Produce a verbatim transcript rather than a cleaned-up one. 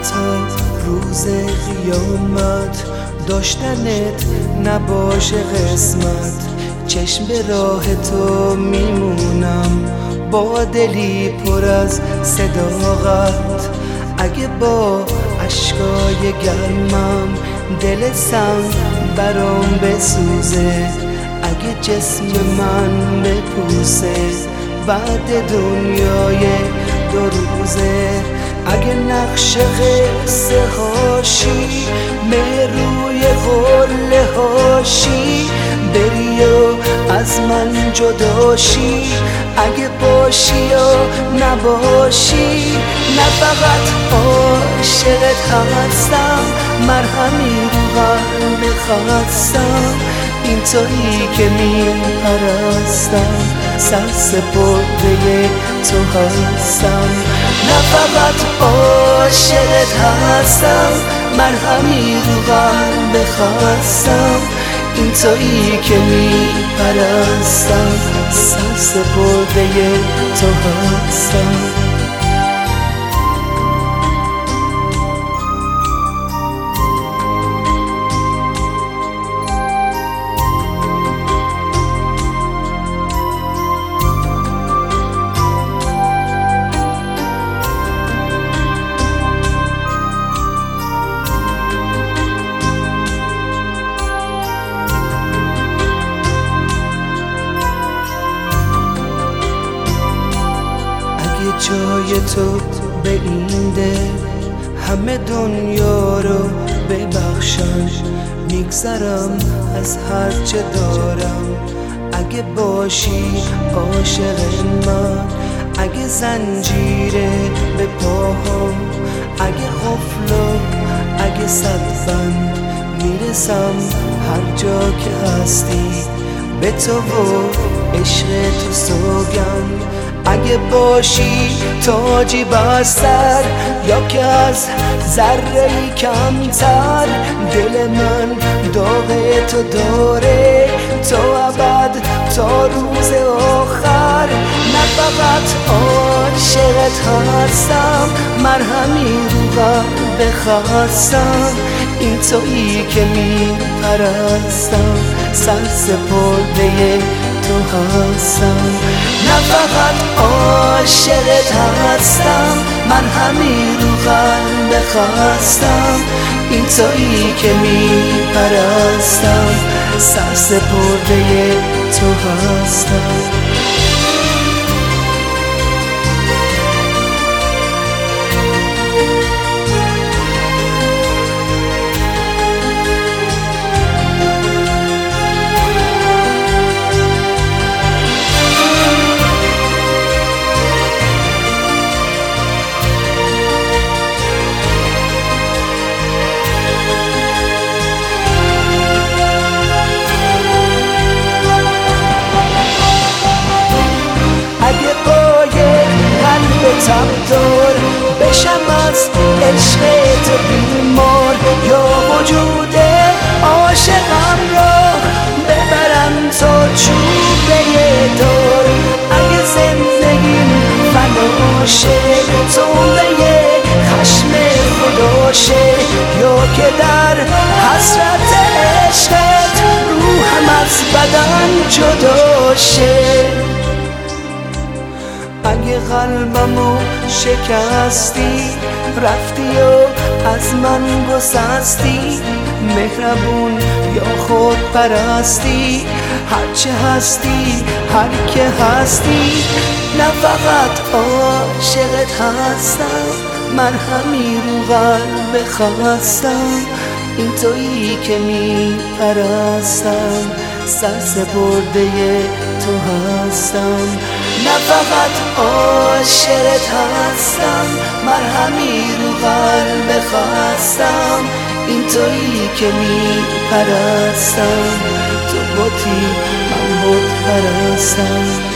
تا روز قیامت داشتنت نباشه قسمت. چشم به راه تو میمونم با دلی پر از صداقت. اگه با اشکای گرمم دل سنگ برام بسوزه، اگه جسم من بپوسه بعد دنیای دو روزه، اگه نقش قصه هاشی مهروی قله هاشی بری و از من جداشی، اگه باشی یا نباشی نه فقط عاشقت هستم، مرهمی رو قلب خستم، این تویی که میپرستم، سر سپرده تو هستم. نه فقط عاشقت هستم، مرهمی رو قلب خستم، این تویی که میپرستم، سر سپرده تو هستم. جای تو به این دل همه دنیا رو ببخشم، میگذرم از هر چه دارم، اگه باشی عاشق من، اگه زنجیره به پاهم، اگه قفل و اگه صدفن میرسم هر جا که هستی به تو و عشق تو سوگند. اگه باشی تاجی بستر یا که از ذره‌ای کمتر، دل من داغ تو داره تا ابد تا روز آخر. نه فقط عاشقت هستم، مرهمی رو قلب خستم، این تویی که میپرستم، سر سپرده تو هستم. نه فقط عاشقت هستم، من همین رو قلب خستم، این تویی که میپرستم، سر سپرده تو هستم. تبدار بشم از عشق تو بیمار، یا وجود عاشقم را ببرم تا چوبه دار. اگه زندگیم فناشه توبه خشم خداشه، یا که در حسرت عشقت روحم از بدن جداشه. اگه قلبمو شکستی رفتی و از من گسستی، مهربون یا خود پرستی، هرچه هستی هر که هستی، نه فقط عاشقت هستم، مرهمی رو قلب خستم، این تویی که میپرستم، سر سپرده تو هستم. نه فقط عاشقت هستم، مرهمی رو قلب خستم، این تویی که میپرستم، تو بودی من بود پرستم.